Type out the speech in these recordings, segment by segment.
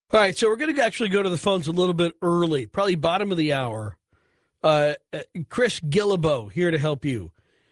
All right, so we're going to actually go to the phones a little bit early, probably bottom of the hour. Chris Gillibo here to help you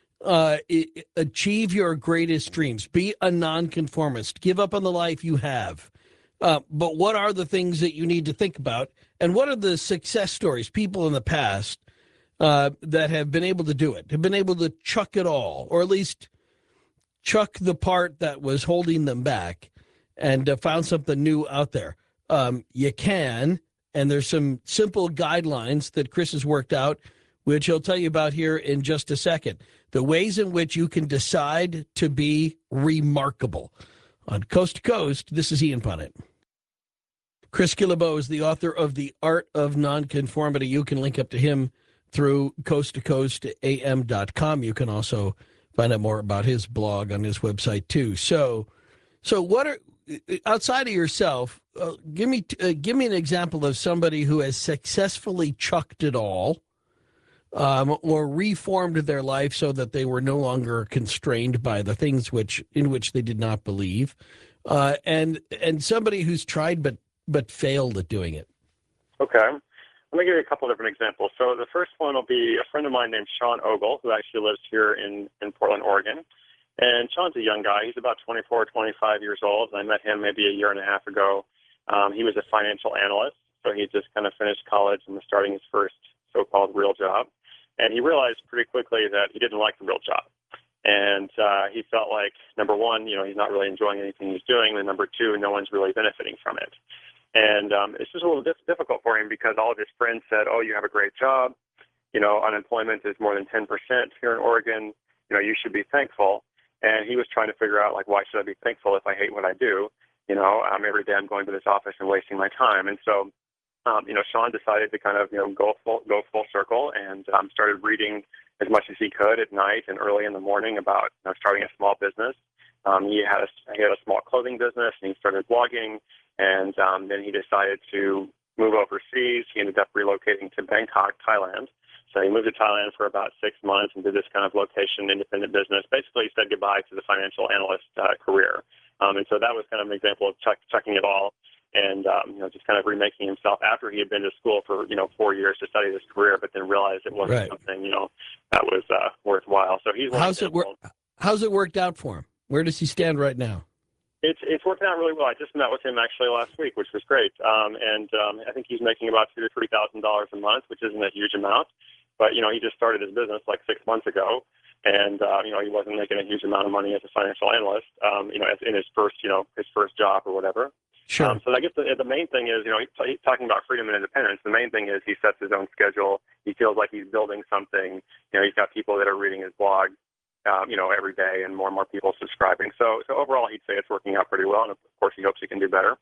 achieve your greatest dreams. Be a nonconformist. Give up on the life you have. But what are the things that you need to think about? And what are the success stories, people in the past that have been able to do it, have been able to chuck it all, or at least chuck the part that was holding them back and found something new out there. You can, and there's some simple guidelines that Chris has worked out, which he'll tell you about here in just a second. The ways in which you can decide to be remarkable. On Coast to Coast, this is Ian Punnett. Chris Gillibo is the author of The Art of Nonconformity. You can link up to him through coasttocoastam.com. You can also find out more about his blog on his website too. So what are, outside of yourself, give me an example of somebody who has successfully chucked it all, or reformed their life so that they were no longer constrained by the things in which they did not believe, and somebody who's tried but failed at doing it. Okay. Let me give you a couple different examples. So the first one will be a friend of mine named Sean Ogle, who actually lives here in Portland, Oregon. And Sean's a young guy. He's about 24, 25 years old. I met him maybe a year and a half ago. He was a financial analyst, so he just kind of finished college and was starting his first so-called real job. And he realized pretty quickly that he didn't like the real job. And he felt like, number one, he's not really enjoying anything he's doing, and number two, no one's really benefiting from it. And it's just a little difficult for him because all of his friends said, oh, you have a great job. Unemployment is more than 10% here in Oregon. You should be thankful. And he was trying to figure out, like, why should I be thankful if I hate what I do? Every day I'm going to this office and wasting my time. And so, Sean decided to kind of, go full circle and started reading as much as he could at night and early in the morning about starting a small business. He had a small clothing business, and he started blogging. And then he decided to move overseas. He ended up relocating to Bangkok, Thailand. So he moved to Thailand for about 6 months and did this kind of location independent business. Basically, he said goodbye to the financial analyst career. And so that was kind of an example of chucking it all and, just kind of remaking himself after he had been to school for, 4 years to study this career, but then realized it wasn't something, that was worthwhile. So he's How's it worked out for him? Where does he stand right now? It's working out really well. I just met with him actually last week, which was great. And I think he's making about $2,000 to $3,000 a month, which isn't a huge amount. But he just started his business like 6 months ago, and he wasn't making a huge amount of money as a financial analyst. In his first job or whatever. Sure. So I guess the main thing is, he's talking about freedom and independence. The main thing is he sets his own schedule. He feels like he's building something. He's got people that are reading his blog. Every day, and more people subscribing. So overall, he'd say it's working out pretty well, and of course, he hopes he can do better.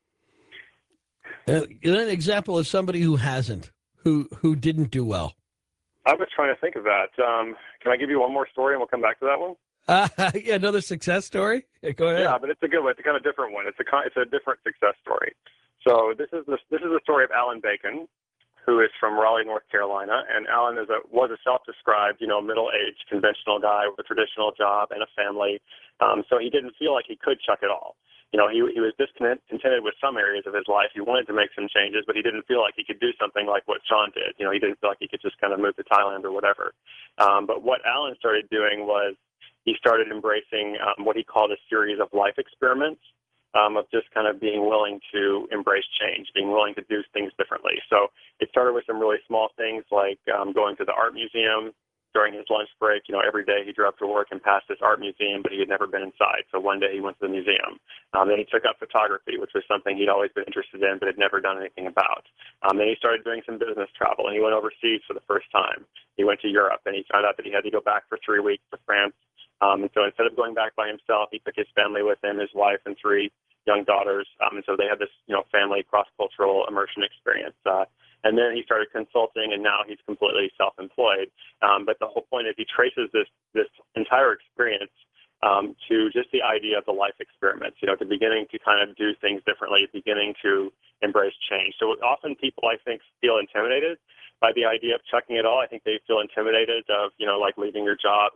An example of somebody who hasn't, who didn't do well. I was trying to think of that. Can I give you one more story, and we'll come back to that one? Yeah, another success story. Yeah, go ahead. Yeah, but it's a good one. It's a kind of different one. It's a different success story. So this is the story of Alan Bacon, who is from Raleigh, North Carolina, and Alan was a self-described, middle-aged, conventional guy with a traditional job and a family. So he didn't feel like he could chuck it all. He was discontented with some areas of his life. He wanted to make some changes, but he didn't feel like he could do something like what Sean did. He didn't feel like he could just kind of move to Thailand or whatever. But what Alan started doing was he started embracing what he called a series of life experiments. Of just kind of being willing to embrace change, being willing to do things differently. So it started with some really small things like going to the art museum during his lunch break. Every day he drove to work and passed this art museum, but he had never been inside. So one day he went to the museum. Then he took up photography, which was something he'd always been interested in, but had never done anything about. Then he started doing some business travel, and he went overseas for the first time. He went to Europe, and he found out that he had to go back for 3 weeks to France. And so instead of going back by himself, he took his family with him, his wife and 3 young daughters. And so they had this, family cross-cultural immersion experience. And then he started consulting, and now he's completely self-employed. But the whole point is he traces this entire experience to just the idea of the life experiments, to beginning to kind of do things differently, beginning to embrace change. So often people, I think, feel intimidated by the idea of chucking it all. I think they feel intimidated of, like leaving your job and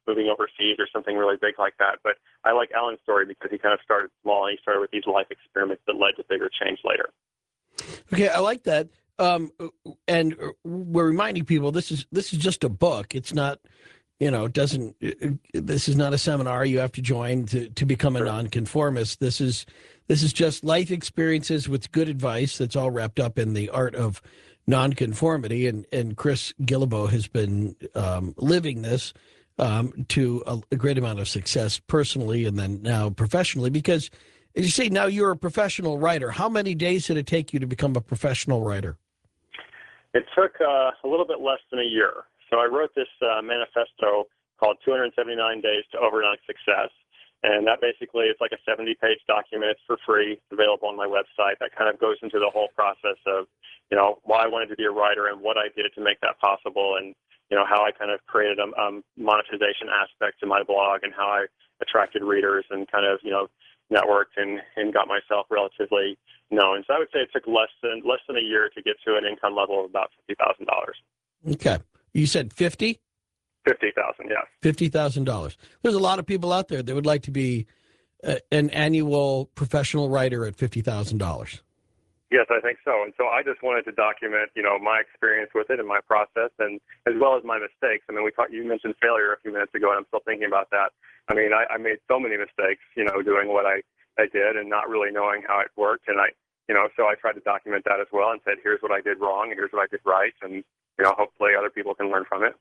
moving overseas or something really big like that. But I like Alan's story because he kind of started small and he started with these life experiments that led to bigger change later. Okay, I like that. And we're reminding people this is just a book. It's not, it doesn't. This is not a seminar you have to join to become a nonconformist. This is just life experiences with good advice. That's all wrapped up in the art of nonconformity. And Chris Guillebeau has been living this to a great amount of success personally, and then now professionally. Because as you say, now you're a professional writer. How many days did it take you to become a professional writer? It took a little bit less than a year. So I wrote this manifesto called 279 Days to Overnight Success. And that basically is like a 70-page document. It's for free. It's available on my website. That kind of goes into the whole process of, why I wanted to be a writer and what I did to make that possible, and, how I kind of created a monetization aspect to my blog and how I attracted readers and kind of, networked and got myself relatively known. So I would say it took less than a year to get to an income level of about $50,000. Okay. You said 50? 50,000, yeah. $50,000. There's a lot of people out there that would like to be an annual professional writer at $50,000. Yes, I think so. And so I just wanted to document, my experience with it and my process, and as well as my mistakes. I mean, you mentioned failure a few minutes ago, and I'm still thinking about that. I mean, I made so many mistakes, doing what I did and not really knowing how it worked. And so I tried to document that as well and said, here's what I did wrong and here's what I did right. And, hopefully other people can learn from it.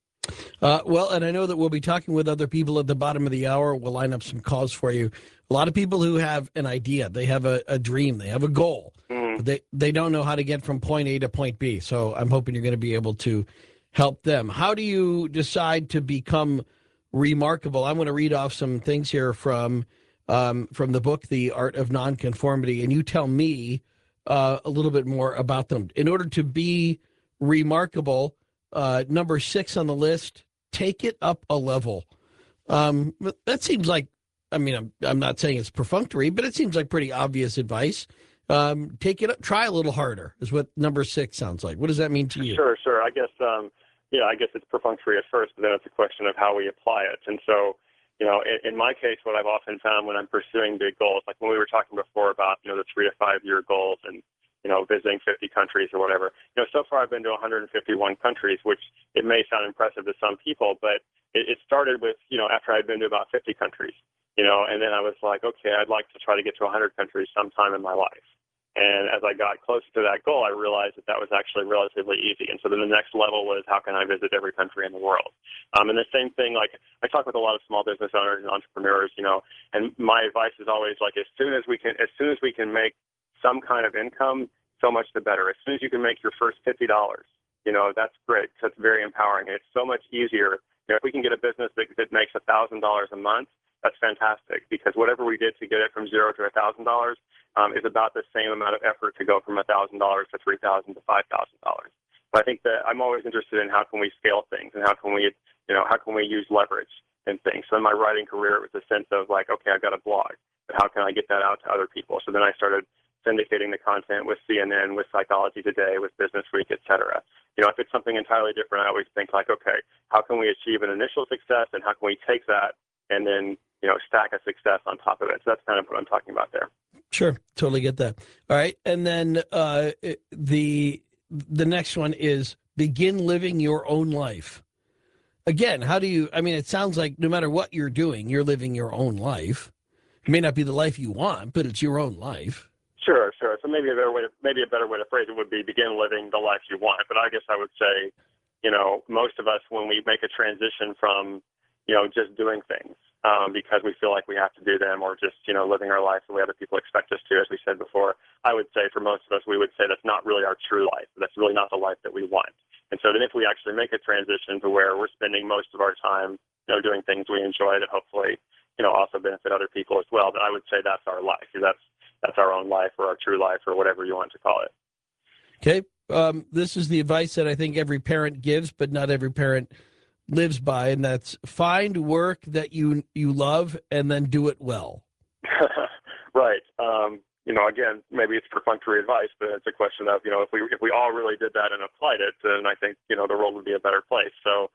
Well, and I know that we'll be talking with other people at the bottom of the hour. We'll line up some calls for you. A lot of people who have an idea, they have a dream, they have a goal, but they don't know how to get from point A to point B. So I'm hoping you're going to be able to help them. How do you decide to become remarkable? I'm going to read off some things here from the book, The Art of Nonconformity, and you tell me a little bit more about them. In order to be remarkable, number 6 on the list, take it up a level. That seems like, I'm not saying it's perfunctory, but it seems like pretty obvious advice. Take it up, try a little harder is what number 6 sounds like. What does that mean to you? Sure. I guess, I guess it's perfunctory at first, but then it's a question of how we apply it. And so, in my case, what I've often found when I'm pursuing big goals, like when we were talking before about, the 3 to 5 year goals and, visiting 50 countries or whatever, so far I've been to 151 countries, which it may sound impressive to some people, but it started with, after I'd been to about 50 countries, and then I was like, okay, I'd like to try to get to 100 countries sometime in my life. And as I got closer to that goal, I realized that was actually relatively easy. And so then the next level was, how can I visit every country in the world? And the same thing, like I talk with a lot of small business owners and entrepreneurs, and my advice is always like, as soon as we can make some kind of income, so much the better. As soon as you can make your first $50, that's great. That's very empowering. And it's so much easier. If we can get a business that makes $1,000 a month, that's fantastic, because whatever we did to get it from $0 to $1,000 is about the same amount of effort to go from $1,000 to $3,000 to $5,000. But I think that I'm always interested in how can we scale things and how can we use leverage in things. So in my writing career, it was a sense of like, okay, I've got a blog, but how can I get that out to other people? So then I started syndicating the content with CNN, with Psychology Today, with Business Week, et cetera. If it's something entirely different, I always think like, okay, how can we achieve an initial success and how can we take that and then, stack a success on top of it? So that's kind of what I'm talking about there. Sure. Totally get that. All right. And then the next one is begin living your own life. Again, how do you, it sounds like no matter what you're doing, you're living your own life. It may not be the life you want, but it's your own life. Sure. So maybe a better way to phrase it would be begin living the life you want. But I guess I would say, most of us, when we make a transition from, just doing things because we feel like we have to do them, or just, living our life the way other people expect us to, as we said before, I would say for most of us, we would say that's not really our true life. That's really not the life that we want. And so then if we actually make a transition to where we're spending most of our time, doing things we enjoy that hopefully, also benefit other people as well, then I would say that's our life. That's our own life, or our true life, or whatever you want to call it. Okay. This is the advice that I think every parent gives, but not every parent lives by, and that's find work that you love and then do it well. Right. Again, maybe it's perfunctory advice, but it's a question of, if we all really did that and applied it, then I think, the world would be a better place. So,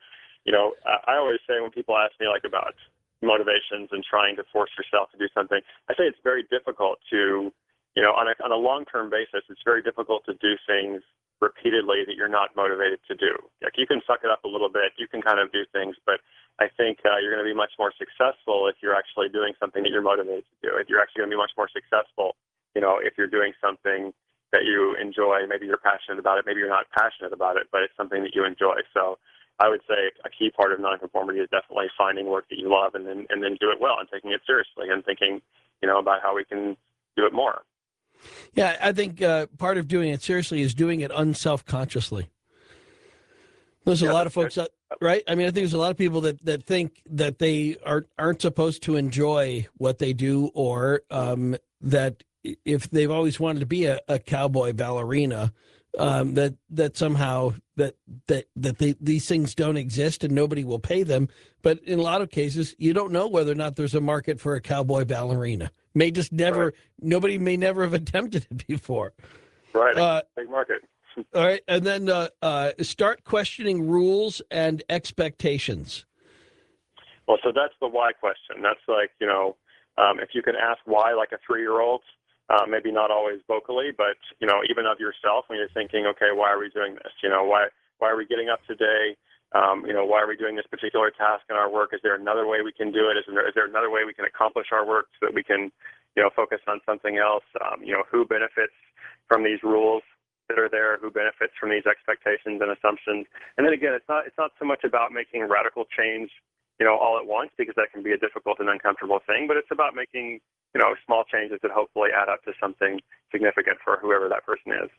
I always say when people ask me like about motivations and trying to force yourself to do something, I say it's very difficult to, on a long-term basis, it's very difficult to do things repeatedly that you're not motivated to do. Like, you can suck it up a little bit, you can kind of do things, but I think you're going to be much more successful if you're actually doing something that you're motivated to do. If you're actually going to be much more successful, if you're doing something that you enjoy. Maybe you're passionate about it, maybe you're not passionate about it, but it's something that you enjoy. So I would say a key part of nonconformity is definitely finding work that you love and then do it well and taking it seriously and thinking, about how we can do it more. Yeah, I think part of doing it seriously is doing it unself-consciously. There's a lot of folks, right? I mean, I think there's a lot of people that think that they aren't supposed to enjoy what they do, or that if they've always wanted to be a cowboy ballerina, that somehow these things don't exist and nobody will pay them. But in a lot of cases, you don't know whether or not there's a market for a cowboy ballerina. May just never, right. Nobody may never have attempted it before. Right, big market. All right, and then start questioning rules and expectations. Well, so that's the why question. That's like, if you can ask why like a 3-year-old, maybe not always vocally, but, even of yourself when you're thinking, okay, why are we doing this? Why are we getting up today? Why are we doing this particular task in our work? Is there another way we can do it? Is there another way we can accomplish our work so that we can, focus on something else? Who benefits from these rules that are there? Who benefits from these expectations and assumptions? And then again, it's not so much about making radical change, all at once, because that can be a difficult and uncomfortable thing, but it's about making, small changes that hopefully add up to something significant for whoever that person is.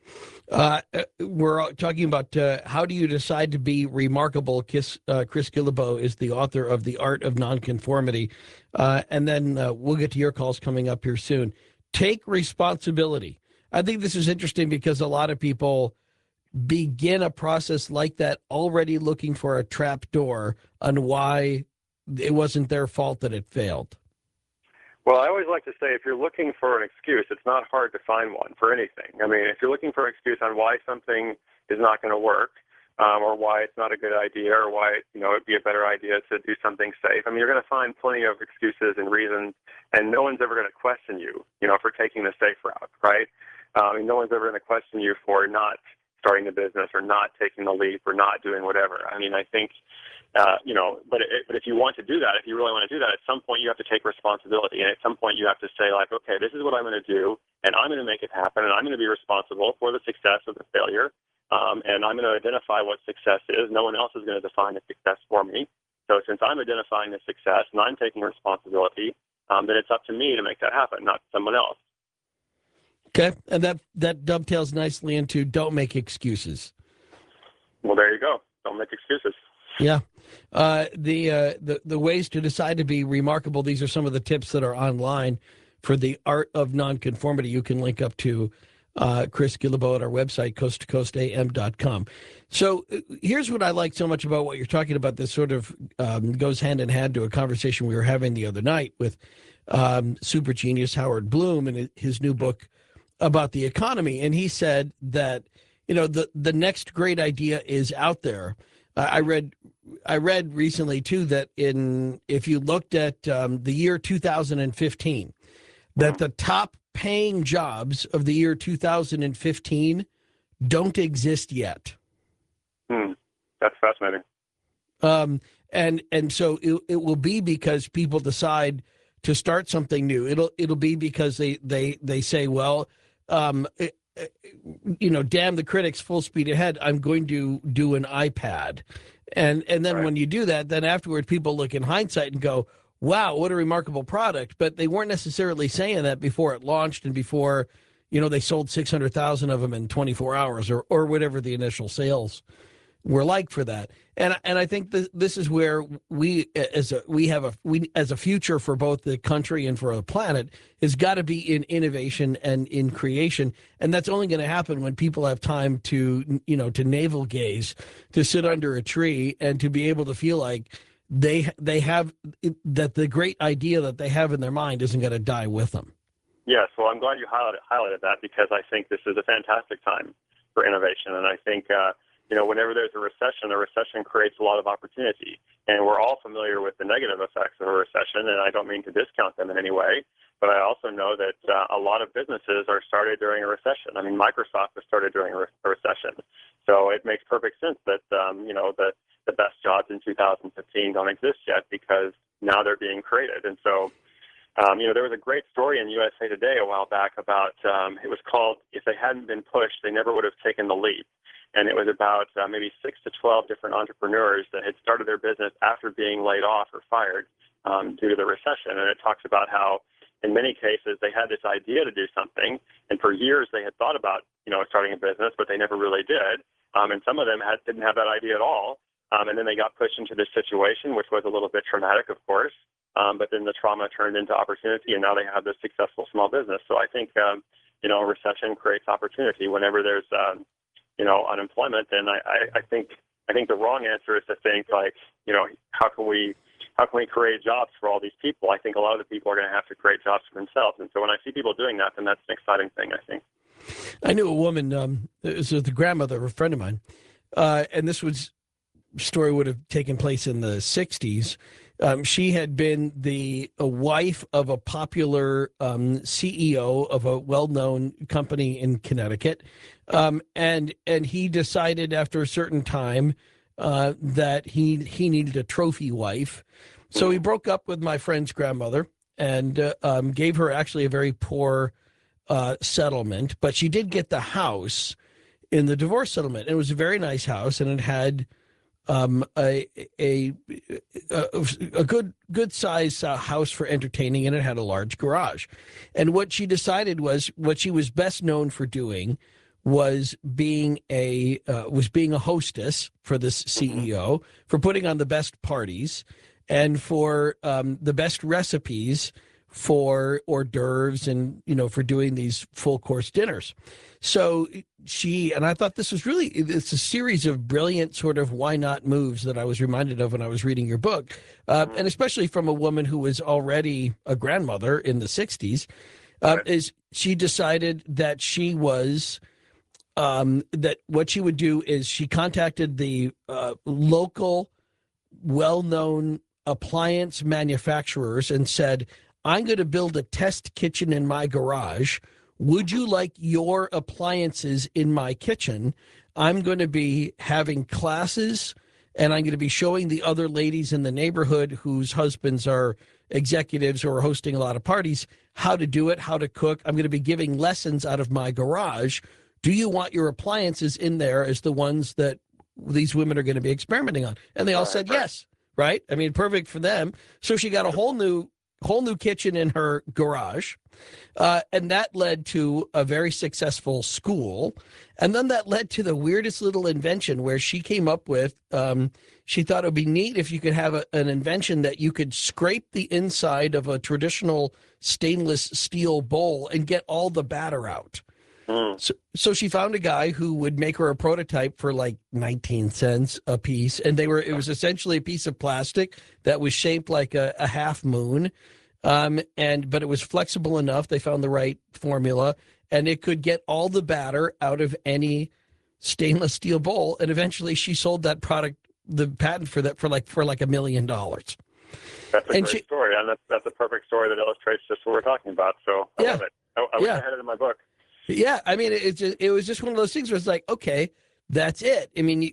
We're talking about how do you decide to be remarkable. Chris Guillebeau is the author of The Art of Nonconformity. And then we'll get to your calls coming up here soon. Take responsibility. I think this is interesting because a lot of people begin a process like that already looking for a trap door on why it wasn't their fault that it failed. Well, I always like to say if you're looking for an excuse, it's not hard to find one for anything. I mean, if you're looking for an excuse on why something is not going to work, or why it's not a good idea, or why it'd be a better idea to do something safe, I mean, you're going to find plenty of excuses and reasons, and no one's ever going to question you, for taking the safe route, right? No one's ever going to question you for not starting the business or not taking the leap or not doing whatever. I mean, I think, but if you want to do that, if you really want to do that, at some point you have to take responsibility. And at some point you have to say, like, okay, this is what I'm going to do, and I'm going to make it happen, and I'm going to be responsible for the success or the failure. And I'm going to identify what success is. No one else is going to define the success for me. So since I'm identifying the success and I'm taking responsibility, then it's up to me to make that happen, not someone else. Okay, and that dovetails nicely into don't make excuses. Well, there you go. Don't make excuses. Yeah. The ways to decide to be remarkable, these are some of the tips that are online for The Art of Nonconformity. You can link up to Chris Guillebeau at our website, coasttocoastam.com. So here's what I like so much about what you're talking about. This sort of goes hand in hand to a conversation we were having the other night with super genius Howard Bloom and his new book about the economy. And he said that, the next great idea is out there. I read recently, too, that if you looked at the year 2015, that the top paying jobs of the year 2015 don't exist yet. That's fascinating. And so it will be because people decide to start something new. It'll be because they say, well, damn the critics, full speed ahead. I'm going to do an iPad. And then right. When you do that, then afterward, people look in hindsight and go, wow, what a remarkable product. But they weren't necessarily saying that before it launched and before, they sold 600,000 of them in 24 hours or whatever the initial sales were like for that. And I think this is where we as a future for both the country and for the planet has got to be in innovation and in creation. And that's only going to happen when people have time to navel gaze, to sit under a tree and to be able to feel like they have that the great idea that they have in their mind isn't going to die with them. Yes. Well, I'm glad you highlighted that because I think this is a fantastic time for innovation. And I think, whenever there's a recession creates a lot of opportunity. And we're all familiar with the negative effects of a recession, and I don't mean to discount them in any way, but I also know that a lot of businesses are started during a recession. I mean, Microsoft was started during a recession. So it makes perfect sense that, the best jobs in 2015 don't exist yet because now they're being created. And so, there was a great story in USA Today a while back about, it was called, If They Hadn't Been Pushed, They Never Would Have Taken the Leap. And it was about maybe 6 to 12 different entrepreneurs that had started their business after being laid off or fired due to the recession. And it talks about how, in many cases, they had this idea to do something, and for years they had thought about, starting a business, but they never really did. And some of them didn't have that idea at all. And then they got pushed into this situation, which was a little bit traumatic, of course. But then the trauma turned into opportunity, and now they have this successful small business. So I think, a recession creates opportunity. Whenever there's, unemployment, then I think the wrong answer is to think like, how can we create jobs for all these people? I think a lot of the people are going to have to create jobs for themselves. And so when I see people doing that, then that's an exciting thing, I think. I knew a woman, it was the grandmother of a friend of mine, and this story would have taken place in the 60s. She had been the wife of a popular CEO of a well-known company in Connecticut, and he decided after a certain time that he needed a trophy wife. So he broke up with my friend's grandmother and gave her actually a very poor settlement, but she did get the house in the divorce settlement. It was a very nice house, and it had a good size house for entertaining, and it had a large garage. And what she decided was what she was best known for doing was being a hostess for this CEO, for putting on the best parties and for the best recipes for hors d'oeuvres and, for doing these full course dinners. So and I thought this was it's a series of brilliant sort of why not moves that I was reminded of when I was reading your book. And especially from a woman who was already a grandmother in the 60s, is she decided that she was, that what she would do is she contacted the local well-known appliance manufacturers and said, I'm going to build a test kitchen in my garage. Would you like your appliances in my kitchen? I'm going to be having classes, and I'm going to be showing the other ladies in the neighborhood whose husbands are executives or are hosting a lot of parties how to do it, how to cook. I'm going to be giving lessons out of my garage. Do you want your appliances in there as the ones that these women are going to be experimenting on? And they all said yes, right? I mean, perfect for them. So she got a whole new kitchen in her garage. And that led to a very successful school. And then that led to the weirdest little invention where she came up with, she thought it would be neat if you could have an invention that you could scrape the inside of a traditional stainless steel bowl and get all the batter out. So she found a guy who would make her a prototype for like 19 cents a piece. And it was essentially a piece of plastic that was shaped like a half moon. But it was flexible enough. They found the right formula, and it could get all the batter out of any stainless steel bowl. And eventually she sold that product, the patent for that, for like $1 million. That's a great story. And that's a perfect story that illustrates just what we're talking about. So I love it. I wish I had it in my book. Yeah. I mean, it was just one of those things where it's like, okay, that's it. I mean,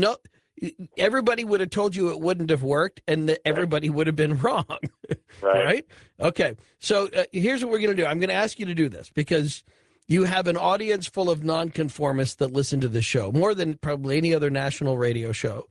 everybody would have told you it wouldn't have worked, and that everybody would have been wrong. Right? Okay. So here's what we're going to do. I'm going to ask you to do this because you have an audience full of nonconformists that listen to this show more than probably any other national radio show.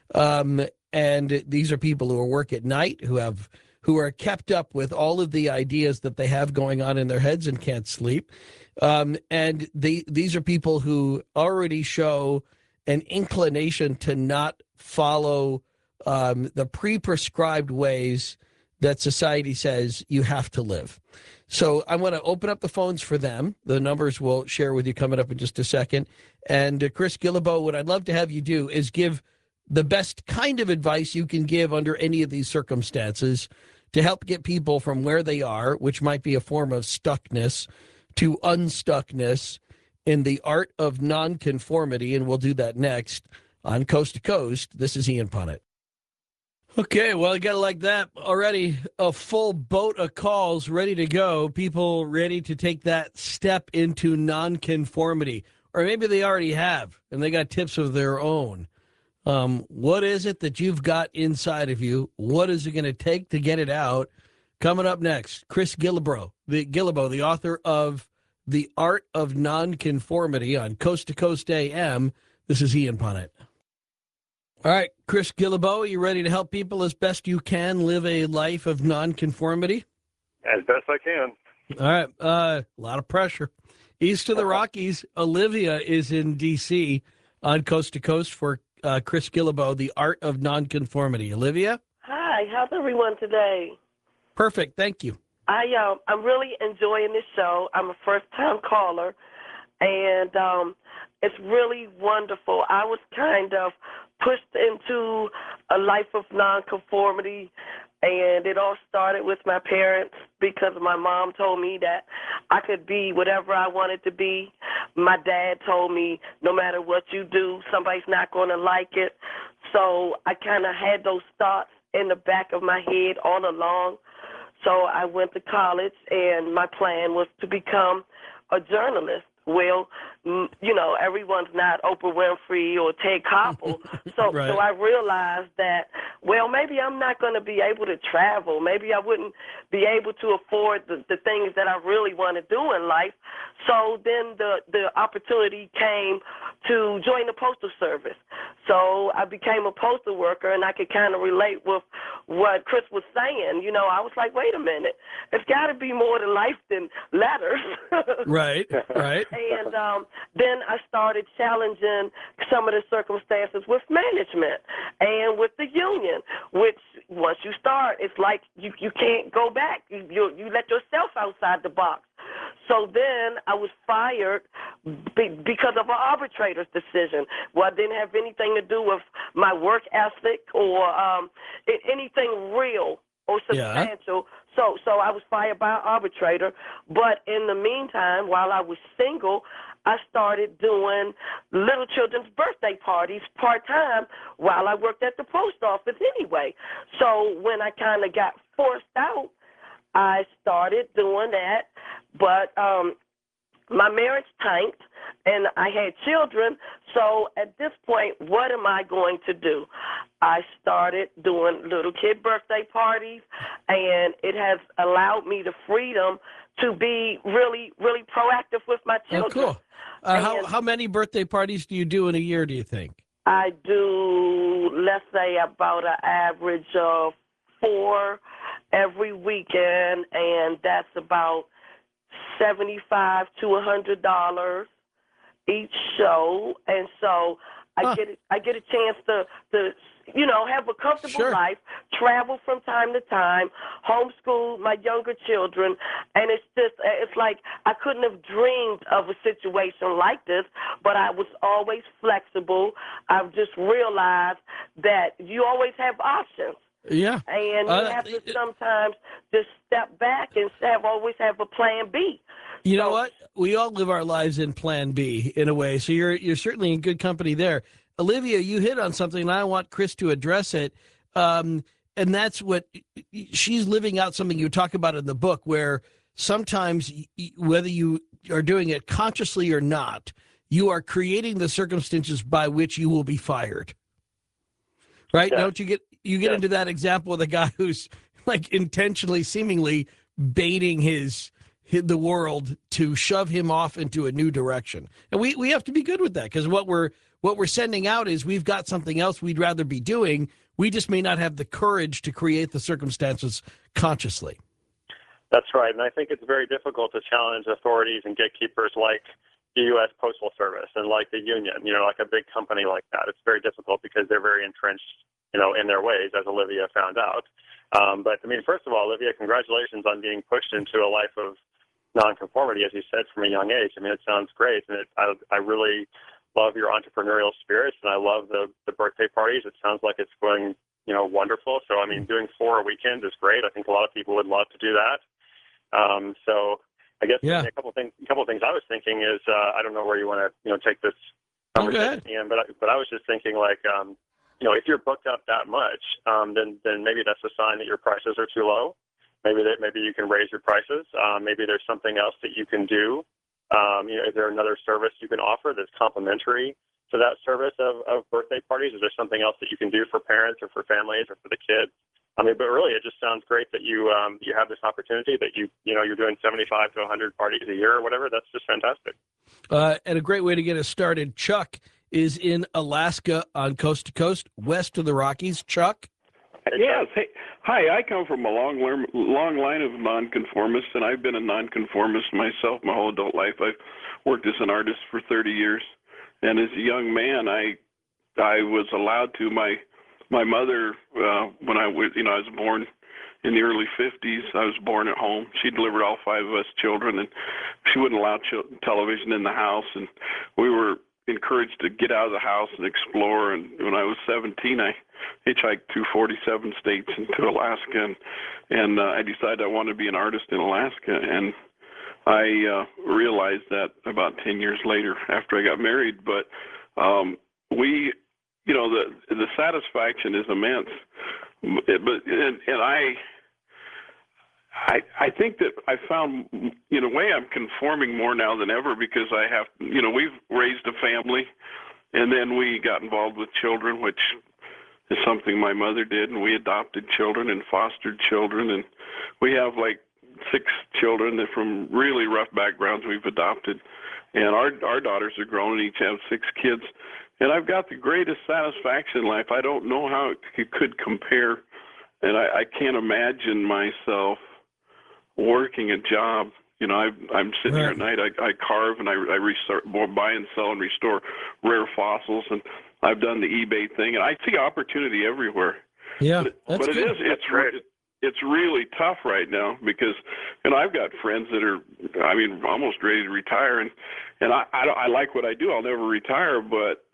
And these are people who work at night, who are kept up with all of the ideas that they have going on in their heads and can't sleep. And these are people who already show an inclination to not follow the pre-prescribed ways that society says you have to live. So I want to open up the phones for them. The numbers we'll share with you coming up in just a second. And Chris Guillebeau, what I'd love to have you do is give the best kind of advice you can give under any of these circumstances to help get people from where they are, which might be a form of stuckness, to unstuckness, in the art of nonconformity, and we'll do that next on Coast to Coast. This is Ian Punnett. Okay, well, you got to like that already. A full boat of calls ready to go. People ready to take that step into nonconformity. Or maybe they already have, and they got tips of their own. What is it that you've got inside of you? What is it going to take to get it out? Coming up next, Chris Guillebeau, the author of The Art of Nonconformity on Coast to Coast AM. This is Ian Punnett. All right, Chris Guillebeau, are you ready to help people as best you can live a life of nonconformity? As best I can. All right, a lot of pressure. East of the Rockies, Olivia is in D.C. on Coast to Coast for Chris Guillebeau, The Art of Nonconformity. Olivia? Hi, how's everyone today? Perfect, thank you. I'm really enjoying this show. I'm a first-time caller, and it's really wonderful. I was kind of pushed into a life of nonconformity, and it all started with my parents because my mom told me that I could be whatever I wanted to be. My dad told me no matter what you do, somebody's not going to like it. So I kind of had those thoughts in the back of my head all along. So I went to college, and my plan was to become a journalist. Well, everyone's not Oprah Winfrey or Ted Koppel. Right. So I realized that, well, maybe I'm not going to be able to travel. Maybe I wouldn't be able to afford the things that I really want to do in life. So then the opportunity came to join the Postal Service. So I became a postal worker, and I could kind of relate with what Chris was saying. I was like, wait a minute. It's got to be more to life than letters. Right. And then I started challenging some of the circumstances with management and with the union, which once you start, it's like you can't go back. You let yourself outside the box. So then I was fired because of an arbitrator's decision. Well, it didn't have anything to do with my work ethic or anything real or substantial. Yeah. So I was fired by an arbitrator. But in the meantime, while I was single, I started doing little children's birthday parties part-time while I worked at the post office anyway. So when I kind of got forced out, I started doing that. But my marriage tanked, and I had children. So at this point, what am I going to do? I started doing little kid birthday parties, and it has allowed me the freedom to be really, really proactive with my children. Oh, cool. How many birthday parties do you do in a year, do you think? I do, let's say, about an average of 4 every weekend, and that's about $75 to $100 each show. And so I get a chance to have a comfortable life, travel from time to time, homeschool my younger children, and it's like I couldn't have dreamed of a situation like this, but I was always flexible. I've just realized that you always have options. Yeah. And you have to sometimes just step back and always have a plan B. You know what? We all live our lives in plan B in a way. So you're certainly in good company there. Olivia, you hit on something, and I want Chris to address it. And that's what she's living out, something you talk about in the book, where sometimes, whether you are doing it consciously or not, you are creating the circumstances by which you will be fired. Right? Yeah. Don't you get into that example with a guy who's like intentionally, seemingly baiting the world to shove him off into a new direction. And we have to be good with that, because what we're sending out is we've got something else we'd rather be doing. We just may not have the courage to create the circumstances consciously. That's right. And I think it's very difficult to challenge authorities and gatekeepers like the U.S. Postal Service and like the union, like a big company like that. It's very difficult because they're very entrenched, in their ways, as Olivia found out. But first of all, Olivia, congratulations on being pushed into a life of nonconformity, as you said, from a young age. It sounds great. And I really love your entrepreneurial spirits, and I love the birthday parties. It sounds like it's going, wonderful. So, doing 4 a weekend is great. I think a lot of people would love to do that. So I guess Yeah. a couple of things I was thinking is I don't know where you want to take this conversation in, but I was just thinking like if you're booked up that much, then maybe that's a sign that your prices are too low. Maybe you can raise your prices. Maybe there's something else that you can do. Is there another service you can offer that's complementary to that service of birthday parties? Is there something else that you can do for parents or for families or for the kids? But really, it just sounds great that you have this opportunity that you're doing 75 to 100 parties a year or whatever. That's just fantastic. And a great way to get us started. Chuck is in Alaska on coast to coast, west of the Rockies. Chuck? Yes. Hey, hi, I come from a long line of nonconformists, and I've been a nonconformist myself my whole adult life. I've worked as an artist for 30 years, and as a young man, I was allowed to. My mother, when I was born in the early 50s, I was born at home. She delivered all 5 of us children, and she wouldn't allow television in the house, and we were encouraged to get out of the house and explore. And when I was 17, I hitchhiked through 47 states into Alaska, and I decided I wanted to be an artist in Alaska. And I realized that about 10 years later after I got married. But the satisfaction is immense. I think that I found, in a way, I'm conforming more now than ever because I have, we've raised a family, and then we got involved with children, which is something my mother did, and we adopted children and fostered children, and we have like 6 children that from really rough backgrounds we've adopted, and our daughters are grown and each have 6 kids, and I've got the greatest satisfaction in life. I don't know how it could compare, and I can't imagine myself working a job. I'm sitting here at night. I carve and I buy and sell and restore rare fossils, and I've done the eBay thing, and I see opportunity everywhere. Yeah, but it's really tough right now because, I've got friends that are, almost ready to retire, and I like what I do. I'll never retire, but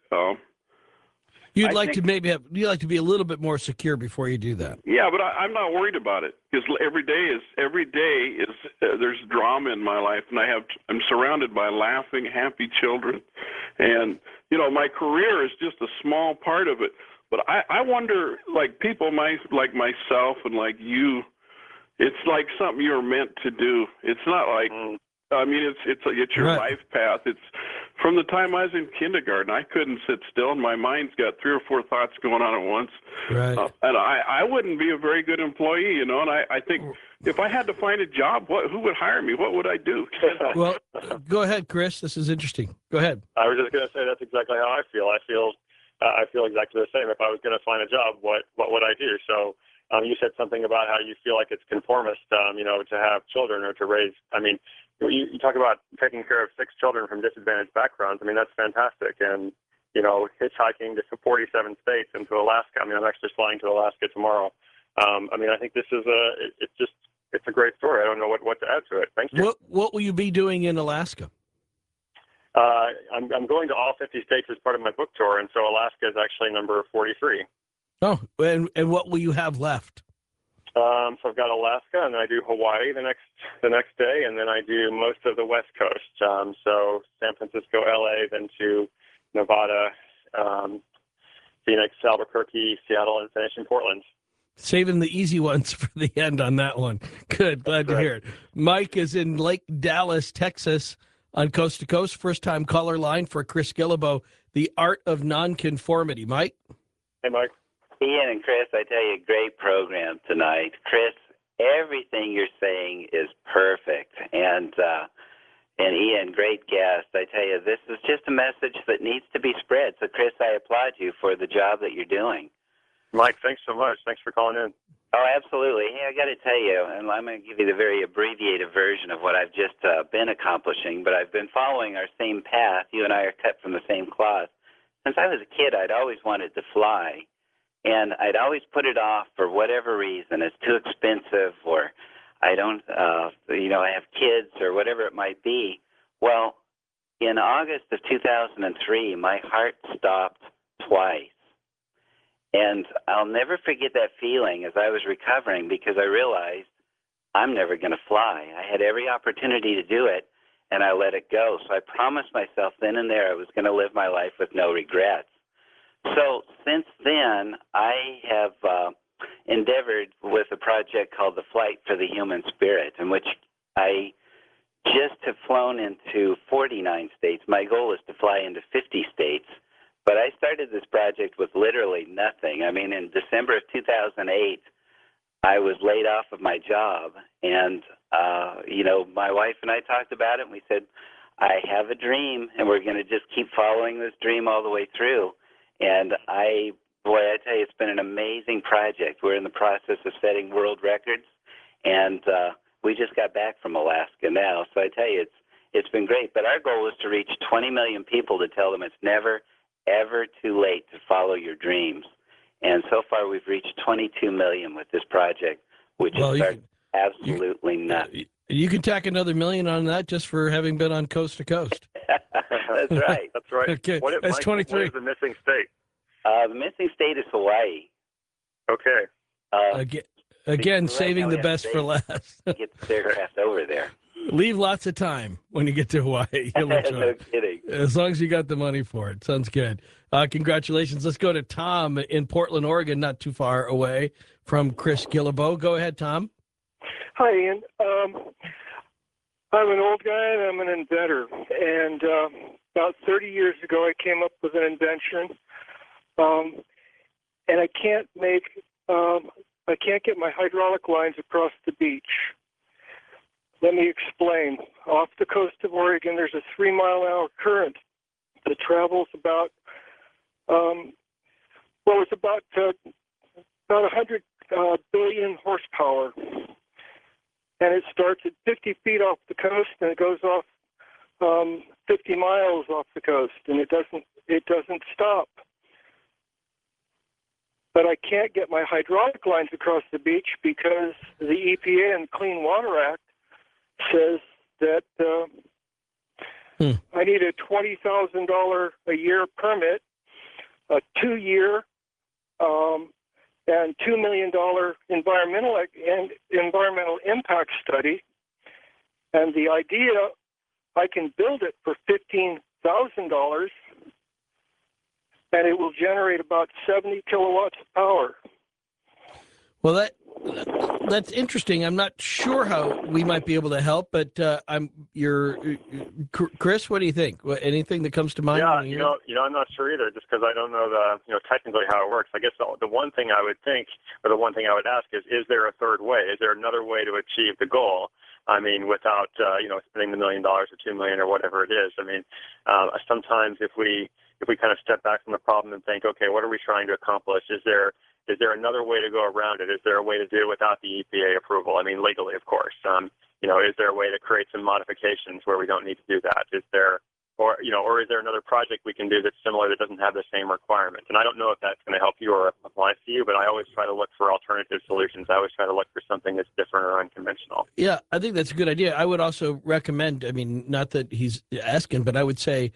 you'd like to be a little bit more secure before you do that. Yeah, but I'm not worried about it because every day is there's drama in my life, and I'm surrounded by laughing, happy children, and my career is just a small part of it. But I wonder, like people like myself and like you, it's like something you're meant to do. It's not like it's your life path. It's from the time I was in kindergarten, I couldn't sit still, and my mind's got 3 or 4 thoughts going on at once. Right. And I wouldn't be a very good employee, and I think if I had to find a job, who would hire me? What would I do? Well, go ahead, Chris. This is interesting. Go ahead. I was just going to say that's exactly how I feel. I feel exactly the same. If I was going to find a job, what would I do? So you said something about how you feel like it's conformist, to have children or to raise. You talk about taking care of 6 children from disadvantaged backgrounds. That's fantastic. And, hitchhiking to 47 states into Alaska. I'm actually flying to Alaska tomorrow. I think this is it's a great story. I don't know what to add to it. Thank you. What will you be doing in Alaska? I'm going to all 50 states as part of my book tour, and so Alaska is actually number 43. Oh, and what will you have left? So I've got Alaska, and then I do Hawaii the next day, and then I do most of the West Coast. So San Francisco, LA, then to Nevada, Phoenix, Albuquerque, Seattle, and finish in Portland. Saving the easy ones for the end on that one. Good, glad to hear it. Mike is in Lake Dallas, Texas, on coast to coast. First time caller line for Chris Guillebeau, The Art of Nonconformity. Mike. Hey, Mike. Ian and Chris, I tell you, great program tonight. Chris, everything you're saying is perfect. And Ian, great guest. I tell you, this is just a message that needs to be spread. So, Chris, I applaud you for the job that you're doing. Mike, thanks so much. Thanks for calling in. Oh, absolutely. Hey, I got to tell you, and I'm going to give you the very abbreviated version of what I've just been accomplishing, but I've been following our same path. You and I are cut from the same cloth. Since I was a kid, I'd always wanted to fly. And I'd always put it off for whatever reason. It's too expensive, or I don't, I have kids, or whatever it might be. Well, in August of 2003, my heart stopped twice. And I'll never forget that feeling as I was recovering, because I realized I'm never going to fly. I had every opportunity to do it, and I let it go. So I promised myself then and there I was going to live my life with no regrets. So since then, I have endeavored with a project called the Flight for the Human Spirit, in which I just have flown into 49 states. My goal is to fly into 50 states. But I started this project with literally nothing. I mean, in December of 2008, I was laid off of my job. And, my wife and I talked about it, and we said, I have a dream, and we're going to just keep following this dream all the way through. And I tell you, it's been an amazing project. We're in the process of setting world records, and we just got back from Alaska now. So I tell you, it's been great. But our goal is to reach 20 million people to tell them it's never, ever too late to follow your dreams. And so far, we've reached 22 million with this project, which is absolutely nuts. You can tack another million on that just for having been on coast to coast. That's right. That's right. Okay, that's Mike, 23. What is the missing state? The missing state is Hawaii. Okay. Again, saving the best for last. Get the aircraft over there. Leave lots of time when you get to Hawaii. You'll enjoy No it. kidding. As long as you got the money for it. Sounds good. Congratulations. Let's go to Tom in Portland, Oregon, not too far away from Chris Guillebeau. Go ahead, Tom. Hi, Ian. I'm an old guy and I'm an inventor. And about 30 years ago, I came up with an invention. And I can't get my hydraulic lines across the beach. Let me explain. Off the coast of Oregon, there's a 3-mile-an-hour current that travels about, it's about 100 billion horsepower. And it starts at 50 feet off the coast, and it goes off 50 miles off the coast, and it doesn't stop. But I can't get my hydraulic lines across the beach because the EPA and Clean Water Act says that I need a $20,000 a year permit, a 2-year, and $2 million environmental impact study. And the idea, I can build it for $15,000, and it will generate about 70 kilowatts of power. Well, that's interesting. I'm not sure how we might be able to help, but Chris, what do you think? Anything that comes to mind? Yeah, I'm not sure either, just because I don't know technically how it works. I guess the one thing I would think, or the one thing I would ask is there a third way? Is there another way to achieve the goal? I mean, without spending the $1 million or $2 million or whatever it is. I mean, sometimes if we kind of step back from the problem and think, okay, what are we trying to accomplish? Is there another way to go around it? Is there a way to do it without the EPA approval? I mean, legally, of course. Is there a way to create some modifications where we don't need to do that? Is there, or is there another project we can do that's similar that doesn't have the same requirements? And I don't know if that's going to help you or apply to you, but I always try to look for alternative solutions. I always try to look for something that's different or unconventional. Yeah, I think that's a good idea. I would also recommend, not that he's asking, but I would say,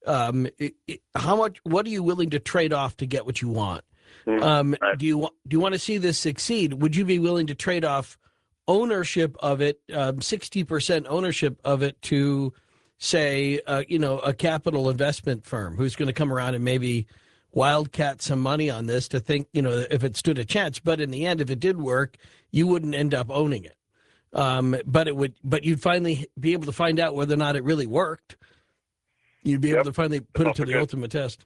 what are you willing to trade off to get what you want? Right. Do you want to see this succeed? Would you be willing to trade off ownership of it, 60% ownership of it, to say, a capital investment firm who's going to come around and maybe wildcat some money on this to think, if it stood a chance, but in the end, if it did work, you wouldn't end up owning it. But you'd finally be able to find out whether or not it really worked. You'd be able to finally put it to the ultimate test.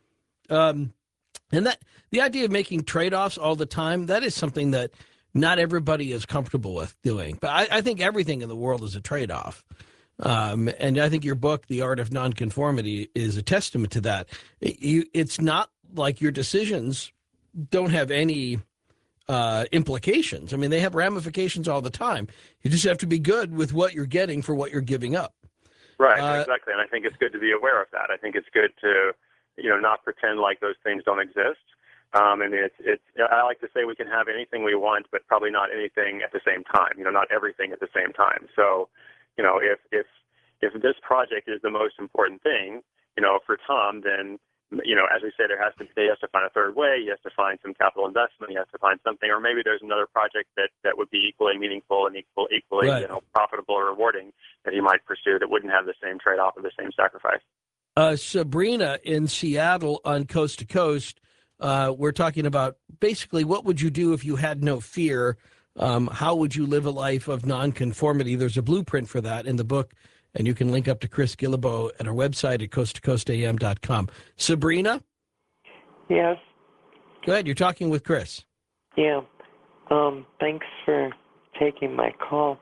And that the idea of making trade-offs all the time, that is something that not everybody is comfortable with doing. But I think everything in the world is a trade-off. And I think your book, The Art of Nonconformity, is a testament to that. It's not like your decisions don't have any implications. I mean, they have ramifications all the time. You just have to be good with what you're getting for what you're giving up. Right, exactly. And I think it's good to be aware of that. I think it's good to, not pretend like those things don't exist. I like to say we can have anything we want, but probably not anything at the same time, not everything at the same time. So, if this project is the most important thing, for Tom, then, as we say, he has to find a third way. He has to find some capital investment. He has to find something, or maybe there's another project that would be equally meaningful and equally right. Profitable or rewarding that he might pursue that wouldn't have the same trade-off or the same sacrifice. Sabrina in Seattle on Coast to Coast, we're talking about basically what would you do if you had no fear? How would you live a life of nonconformity? There's a blueprint for that in the book, and you can link up to Chris Guillebeau at our website at coasttocoastam.com. Sabrina? Yes. Go ahead. You're talking with Chris. Yeah. Thanks for taking my call.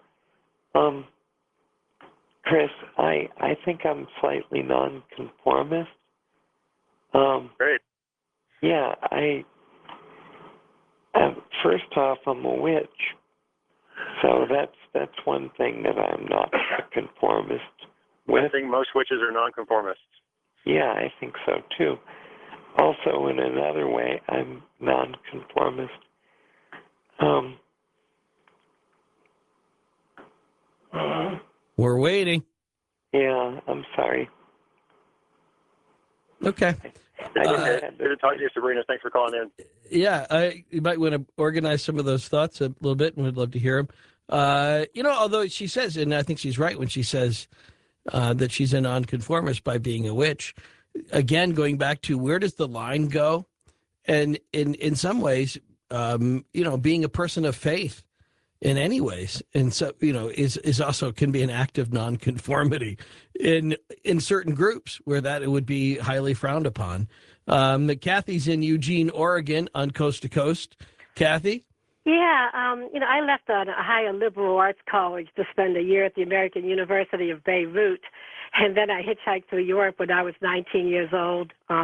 Chris, I think I'm slightly nonconformist. Great. Yeah, first off, I'm a witch, so that's one thing that I'm not a conformist with. I think most witches are nonconformists. Yeah, I think so too. Also, in another way, I'm nonconformist. We're waiting. Yeah, I'm sorry. Okay. Good to talk to you, Sabrina. Thanks for calling in. Yeah, you might want to organize some of those thoughts a little bit, and we'd love to hear them. Although she says, and I think she's right when she says that she's a nonconformist by being a witch. Again, going back to where does the line go? And in some ways, being a person of faith in any ways, and so is also can be an act of nonconformity in certain groups where that it would be highly frowned upon. Kathy's in Eugene, Oregon, on Coast to Coast. Kathy? Yeah, I left a higher liberal arts college to spend a year at the American University of Beirut, and then I hitchhiked through Europe when I was 19 years old. I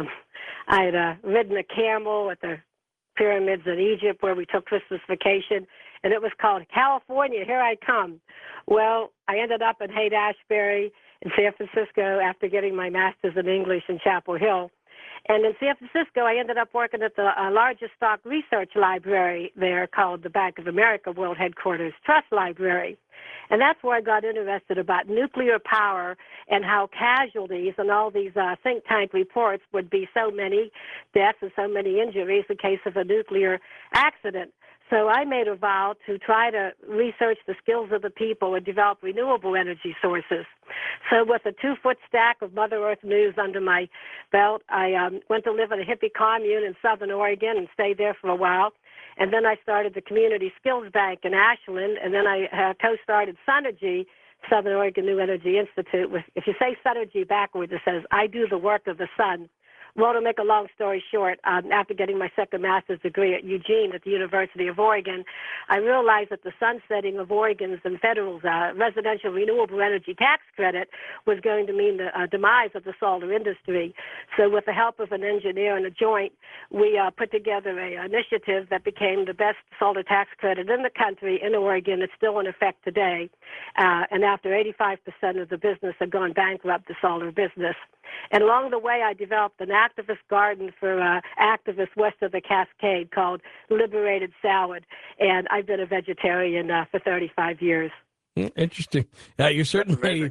had ridden a camel at the pyramids in Egypt where we took Christmas vacation, and it was called California, Here I Come. Well, I ended up in Haight-Ashbury in San Francisco after getting my master's in English in Chapel Hill. And in San Francisco, I ended up working at the largest stock research library there called the Bank of America World Headquarters Trust Library. And that's where I got interested about nuclear power and how casualties and all these think tank reports would be so many deaths and so many injuries in case of a nuclear accident. So I made a vow to try to research the skills of the people and develop renewable energy sources. So with a 2-foot stack of Mother Earth news under my belt, I went to live in a hippie commune in Southern Oregon and stayed there for a while. And then I started the Community Skills Bank in Ashland, and then I co-started Sunergy, Southern Oregon New Energy Institute. If you say Sunergy backwards, it says, I do the work of the sun. Well, to make a long story short, after getting my second master's degree at Eugene at the University of Oregon, I realized that the sunsetting of Oregon's and federal's residential renewable energy tax credit was going to mean the demise of the solar industry. So with the help of an engineer and a joint, we put together an initiative that became the best solar tax credit in the country in Oregon. It's still in effect today. And after 85% of the business had gone bankrupt, the solar business. And along the way, I developed an activist garden for activists west of the Cascade called Liberated Salad. And I've been a vegetarian for 35 years. Interesting. You're certainly,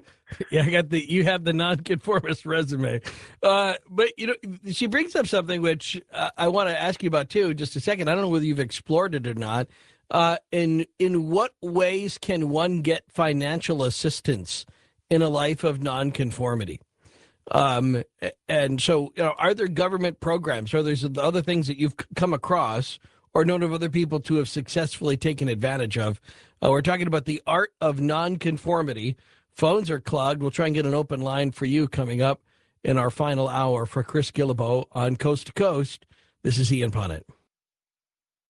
you have the nonconformist resume. But, she brings up something which I want to ask you about, too, just a second. I don't know whether you've explored it or not. In what ways can one get financial assistance in a life of nonconformity? And so, are there government programs? Are there other things that you've come across or known of other people to have successfully taken advantage of? We're talking about the art of nonconformity. Phones are clogged. We'll try and get an open line for you coming up in our final hour for Chris Guillebeau on Coast to Coast. This is Ian Punnett.